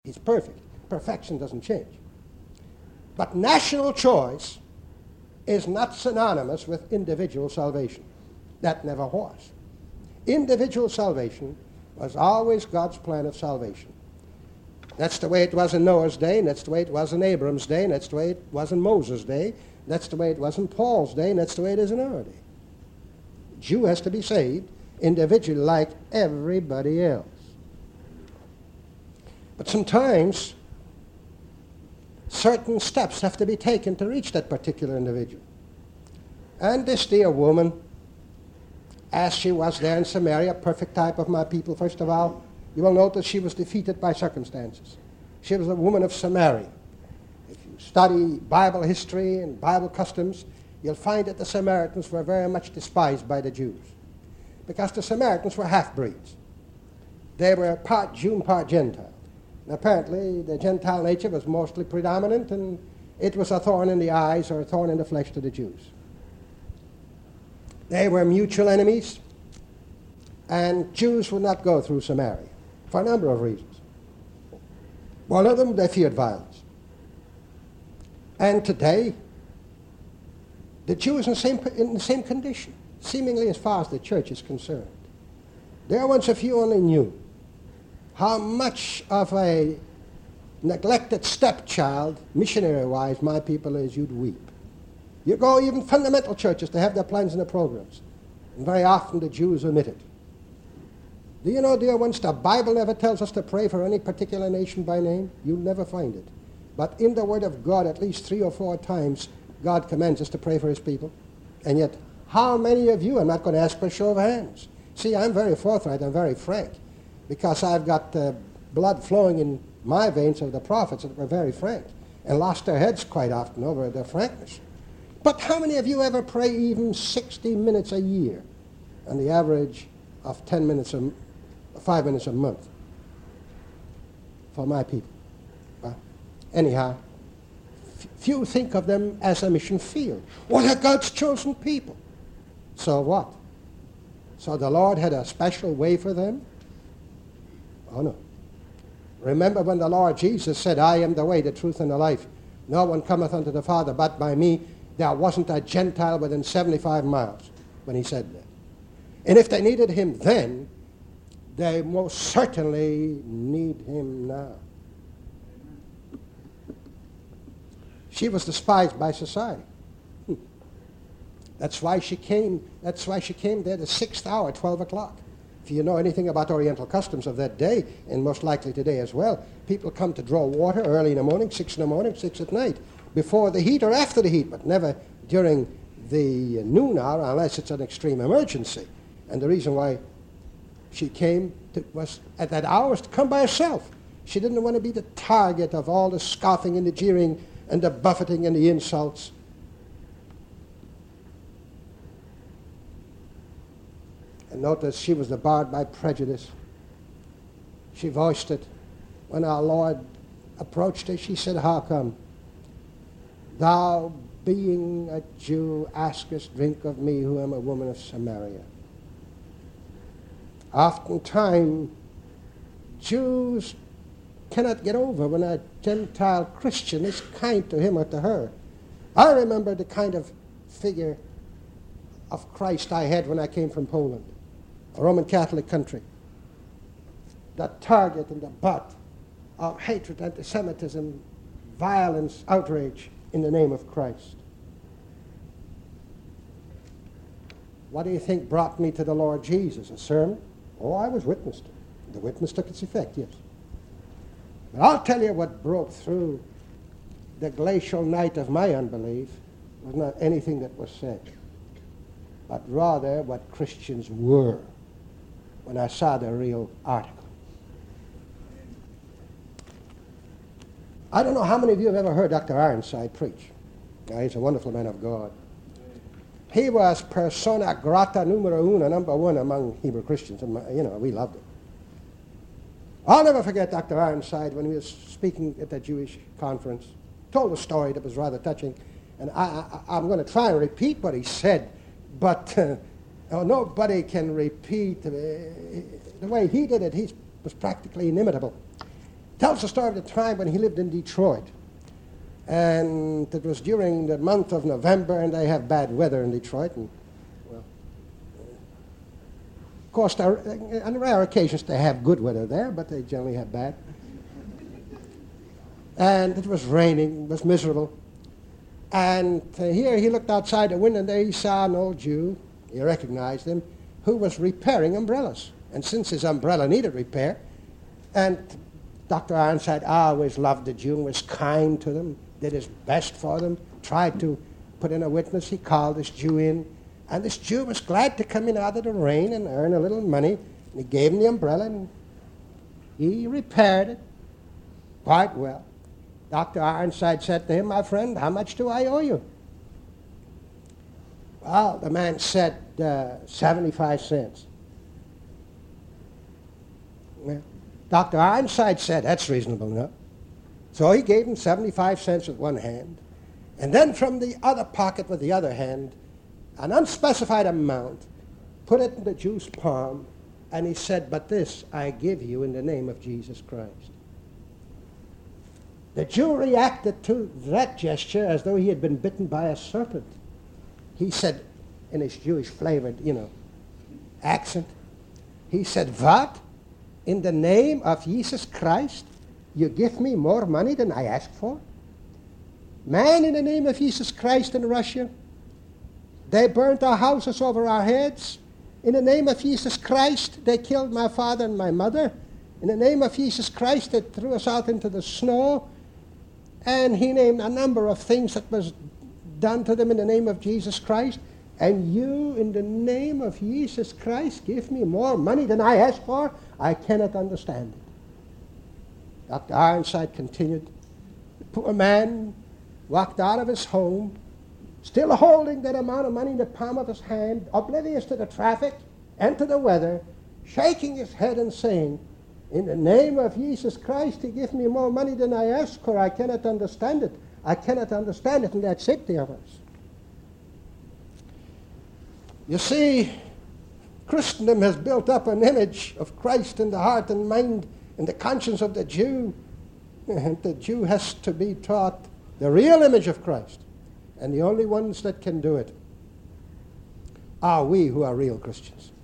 He's perfect. Perfection doesn't change. But national choice is not synonymous with individual salvation. That never was. Individual salvation was always God's plan of salvation. That's the way it was in Noah's day, and that's the way it was in Abram's day, and that's the way it was in Moses' day, that's the way it was in Paul's day, and that's the way it is in our day. The Jew has to be saved individually like everybody else. But sometimes certain steps have to be taken to reach that particular individual. And this dear woman, as she was there in Samaria, a perfect type of my people, first of all, you will notice she was defeated by circumstances. She was a woman of Samaria. If you study Bible history and Bible customs, you'll find that the Samaritans were very much despised by the Jews, because the Samaritans were half-breeds. They were part Jew and part Gentile. And apparently, the Gentile nature was mostly predominant, and it was a thorn in the eyes or a thorn in the flesh to the Jews. They were mutual enemies, and Jews would not go through Samaria for a number of reasons. One of them, they feared violence. And today, the Jews are in the same condition, seemingly as far as the church is concerned. There once, if you only knew how much of a neglected stepchild, missionary-wise, my people is, you'd weep. You go even fundamental churches to have their plans and their programs, and very often the Jews omit it. Do you know, dear ones, the Bible never tells us to pray for any particular nation by name. You'll never find it. But in the Word of God, at least 3 or 4 times, God commands us to pray for His people. And yet, how many of you, I'm not going to ask for a show of hands. See, I'm very forthright, I'm very frank, because I've got blood flowing in my veins of the prophets that were very frank and lost their heads quite often over their frankness. But how many of you ever pray even 60 minutes a year on the average of 5 minutes a month for my people? Anyhow, few think of them as a mission field. Well, they're God's chosen people. So what? So the Lord had a special way for them? Oh, no. Remember when the Lord Jesus said, I am the way, the truth, and the life. No one cometh unto the Father but by me. There wasn't a Gentile within 75 miles when he said that. And if they needed him then, they most certainly need him now. She was despised by society. That's why she came there the 6th hour, 12 o'clock. If you know anything about Oriental customs of that day, and most likely today as well, people come to draw water early in the morning, 6 in the morning, 6 at night, before the heat or after the heat, but never during the noon hour unless it's an extreme emergency. And the reason why she came was at that hour was to come by herself. She didn't want to be the target of all the scoffing and the jeering and the buffeting and the insults. And notice she was debarred by prejudice. She voiced it. When our Lord approached her, she said, how come? Thou, being a Jew, askest drink of me, who am a woman of Samaria. Oftentimes, Jews cannot get over when a Gentile Christian is kind to him or to her. I remember the kind of figure of Christ I had when I came from Poland, a Roman Catholic country. The target and the butt of hatred, anti-Semitism, violence, outrage in the name of Christ. What do you think brought me to the Lord Jesus? A sermon? Oh, I was witness to it. The witness took its effect, yes. But I'll tell you what broke through the glacial night of my unbelief was not anything that was said, but rather what Christians were when I saw the real article. I don't know how many of you have ever heard Dr. Ironside preach. Now, he's a wonderful man of God. He was persona grata numero uno, number one among Hebrew Christians, and we loved him. I'll never forget Dr. Ironside when he was speaking at that Jewish conference. Told a story that was rather touching, and I'm going to try and repeat what he said, but nobody can repeat the way he did it. He was practically inimitable. tells the story of the time when he lived in Detroit. And it was during the month of November, and they have bad weather in Detroit. And, well, of course, on rare occasions they have good weather there, but they generally have bad. And it was raining, it was miserable. And here he looked outside the window, and there he saw an old Jew, he recognized him, who was repairing umbrellas. And since his umbrella needed repair, and Dr. Ironside always loved the Jew and was kind to them, did his best for them, tried to put in a witness. He called this Jew in, and this Jew was glad to come in out of the rain and earn a little money. And he gave him the umbrella, and he repaired it quite well. Dr. Ironside said to him, "My friend, how much do I owe you?" Well, the man said 75 cents. Well, Dr. Ironside said, "That's reasonable enough." So he gave him 75 cents with one hand, and then from the other pocket with the other hand, an unspecified amount, put it in the Jew's palm, and he said, "But this I give you in the name of Jesus Christ." The Jew reacted to that gesture as though he had been bitten by a serpent. He said, in his Jewish flavored, accent, he said, "What? In the name of Jesus Christ, you give me more money than I asked for? Man, in the name of Jesus Christ in Russia, they burnt our houses over our heads. In the name of Jesus Christ, they killed my father and my mother. In the name of Jesus Christ, they threw us out into the snow." And he named a number of things that was done to them in the name of Jesus Christ. "And you, in the name of Jesus Christ, give me more money than I asked for? I cannot understand it." Dr. Ironside continued. The poor man walked out of his home, still holding that amount of money in the palm of his hand, oblivious to the traffic and to the weather, shaking his head and saying, "In the name of Jesus Christ, he give me more money than I asked for. I cannot understand it. I cannot understand it." And that's it, dear ones. You see, Christendom has built up an image of Christ in the heart and mind and the conscience of the Jew. And the Jew has to be taught the real image of Christ. And the only ones that can do it are we who are real Christians.